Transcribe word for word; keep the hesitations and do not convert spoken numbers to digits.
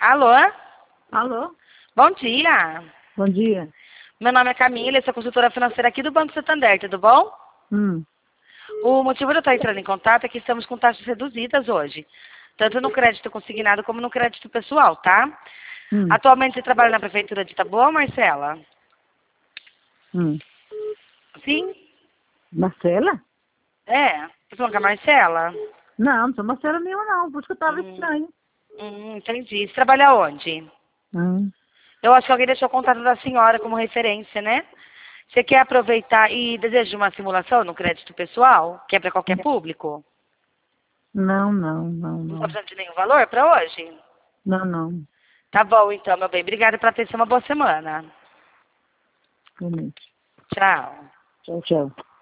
Alô? Alô? Bom dia. Bom dia. Meu nome é Camila, eu sou consultora financeira aqui do Banco Santander, tudo bom? Hum. O motivo de eu estar entrando em contato é que estamos com taxas reduzidas hoje, tanto no crédito consignado como no crédito pessoal, tá? Hum. Atualmente você trabalha na prefeitura de Taboão, Marcela? Hum. Sim? Marcela? É. Você falou com a Marcela? Não, não sou Marcela nenhuma não, por isso que eu tava Hum, estranho. hum, entendi. Você trabalha onde? Hum. Eu acho que alguém deixou o contato da senhora como referência, né? Você quer aproveitar e deseja uma simulação no crédito pessoal, que é para qualquer público? Não, não, não, Não está não. precisando de nenhum valor para hoje? Não, não. Tá bom, então, meu bem. Obrigada pela atenção. Uma boa semana. Realmente. Tchau. Tchau, tchau.